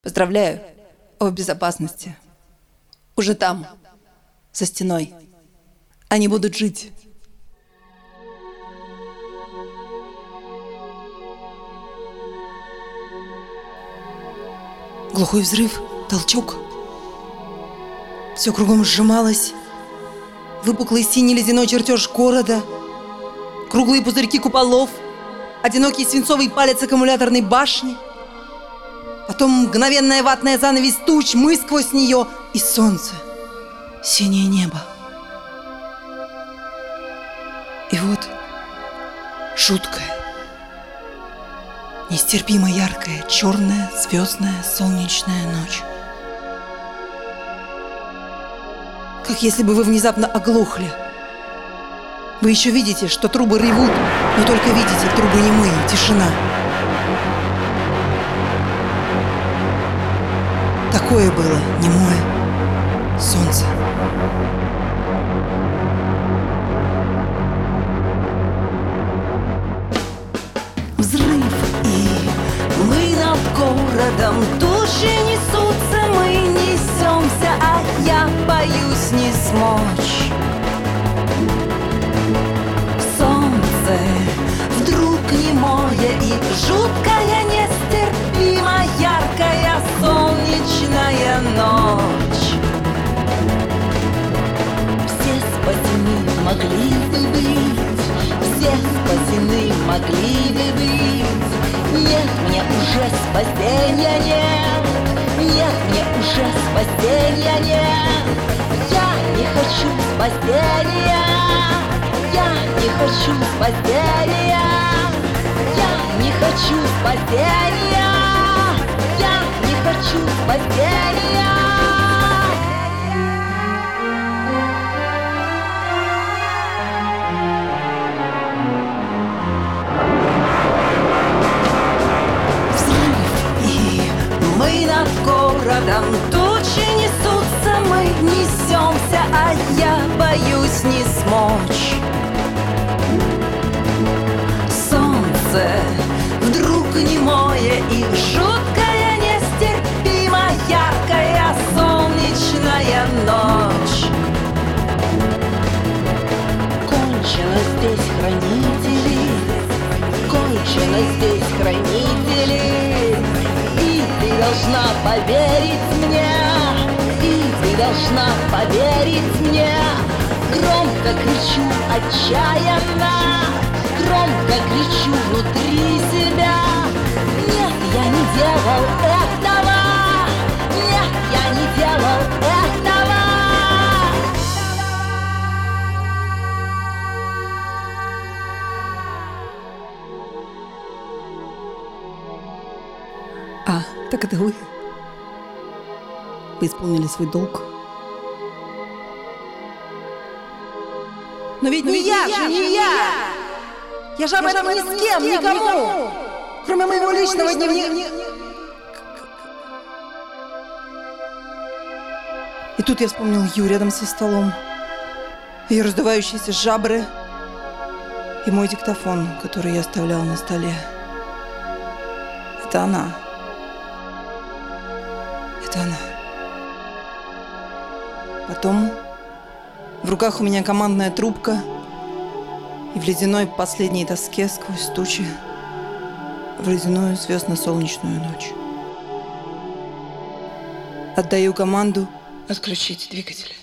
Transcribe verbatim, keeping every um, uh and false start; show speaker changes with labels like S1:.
S1: Поздравляю о безопасности. Уже там, за стеной. Они будут жить. Глухой взрыв, толчок. Все кругом сжималось. Выпуклый синий ледяной чертеж города. Круглые пузырьки куполов. Одинокий свинцовый палец аккумуляторной башни. Потом мгновенная ватная занавесь туч, мы сквозь нее и солнце, синее небо. И вот жуткая, нестерпимо яркая, черная, звездная, солнечная ночь. Как если бы вы внезапно оглохли. Вы еще видите, что трубы ревут, но только видите, трубы немые, тишина. Такое было немое солнце. Взрыв, и мы над городом, тучи несутся, мы несемся, а я боюсь не смочь. Солнце вдруг немое и жуткая, нестерпимо яркая солнечная ночь. Все спасены могли бы быть, все спасены могли бы быть. Нет, мне уже спасения нет, нет, мне уже спасения нет. Я не хочу спасения, я не хочу спасения, я не хочу спасения, я не хочу спасения. Мы над городом, тучи несутся, мы несемся, а я боюсь не смочь. Солнце вдруг немое и жуткая, нестерпимо яркая солнечная ночь. Кончено здесь хранители, кончено здесь хранители. Ты должна поверить мне, и ты должна поверить мне. Громко кричу отчаянно, громко кричу внутри себя. Нет, я не делал этого, нет, я не делал этого. А, так это вы? Вы исполнили свой долг. Но ведь Но не ведь я, же, не я! Я же об этом ни с кем, никому! Кроме моего личного дневника. И тут я вспомнил Ю рядом со столом. Ее раздувающиеся жабры. И мой диктофон, который я оставлял на столе. Это она. Это она. Потом в руках у меня командная трубка, и в ледяной последней тоске сквозь тучи в ледяную звездно-солнечную ночь. Отдаю команду отключить двигатель.